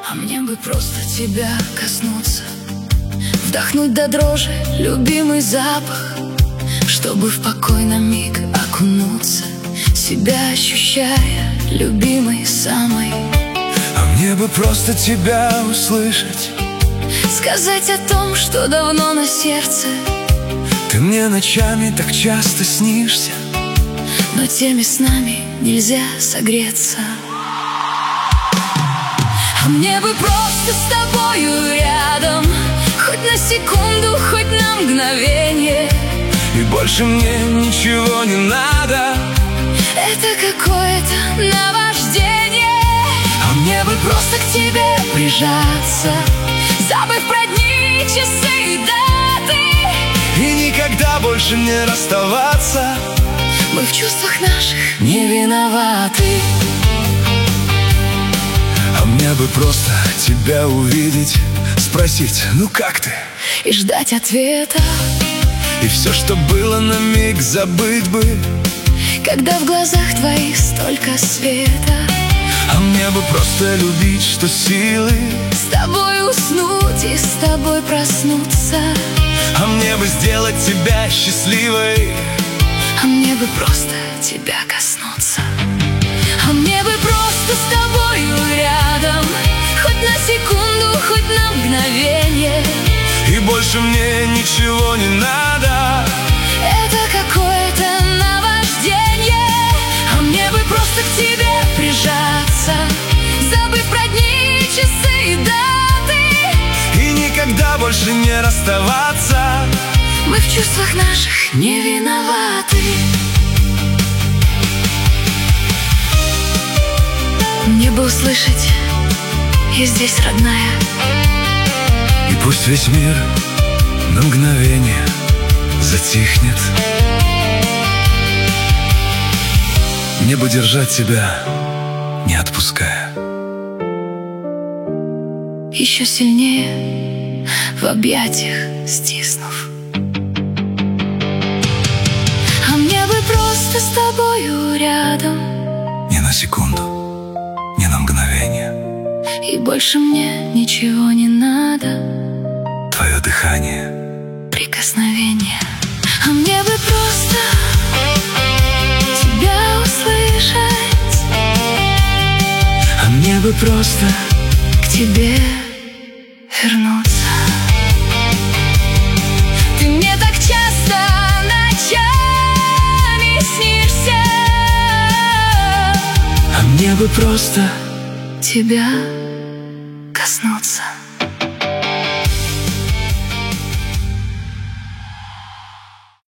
А мне бы просто тебя коснуться, вдохнуть до дрожи любимый запах, чтобы в покой на миг окунуться, себя ощущая любимой самой. А мне бы просто тебя услышать, сказать о том, что давно на сердце. Ты мне ночами так часто снишься, но теми снами нельзя согреться. А мне бы просто с тобою рядом, хоть на секунду, хоть на мгновение. И больше мне ничего не надо. Это какое-то наваждение. А мне бы Просто к тебе прижаться, забыв про дни, часы и даты, и никогда больше не расставаться. Мы в чувствах наших не виноваты. А мне бы просто тебя увидеть, спросить, ну как ты? И ждать ответа. И все, что было, на миг забыть бы, когда в глазах твоих столько света. А мне бы просто любить, что силы, с тобой уснуть и с тобой проснуться. А мне бы сделать тебя счастливой. А мне бы просто тебя коснуться. А мне бы просто с тобою рядом, хоть на секунду, хоть на мгновение. И больше мне ничего не надо. Это какое-то наваждение. А мне бы просто к тебе прижаться, забыв про дни, часы и даты, и никогда больше не расставаться. Мы в чувствах наших не виноваты. Мне бы услышать: я здесь, родная. И пусть весь мир на мгновение затихнет. Мне бы держать тебя, не отпуская, еще сильнее в объятиях стиснув. А мне бы просто с тобою рядом, ни на секунду, ни на мгновение. И больше мне ничего не надо. Твое дыхание, прикосновение. А мне бы просто тебя услышать. А мне бы просто к тебе вернуться. Ты мне так часто ночами снишься. А мне бы просто тебя